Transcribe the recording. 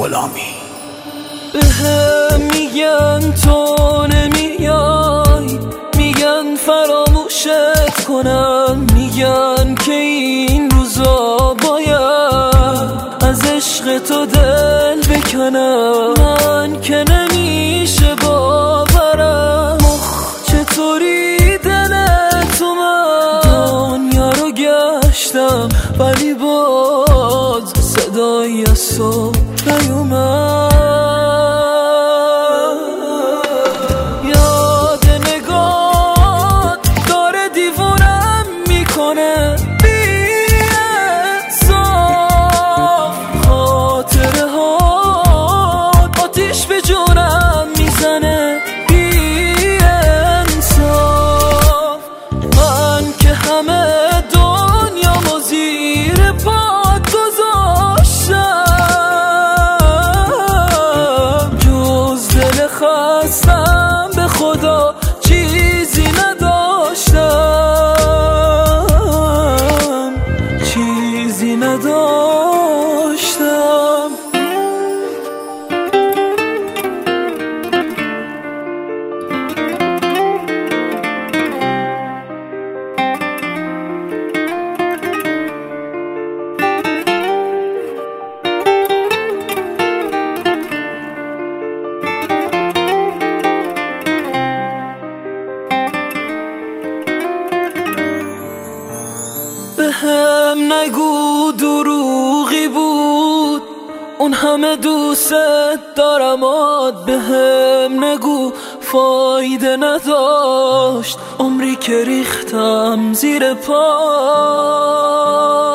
غلامی. بهم میگن تو نمیای، میگن فراموشت کنم، میگن که این روزا باید از عشق تو دل بکنم. من که نمیشه باورم چطوری دل تو، من دنیا رو گشتم ولی باز صدایی از تو نیومد. یاد نگات داره دیوونم میکنه، بی‌انصاف خاطره ها آتیش به جونم میزنه، بی‌انصاف. من که همه دنیامو زیر پات گذاشتم، جز دل خستم به خدا چیزی نداشتم، چیزی نداشتم. بهم نگو دروغی بود اون همه دوست دارم، بهم نگو فایده نداشت عمری که ریختم زیر پا.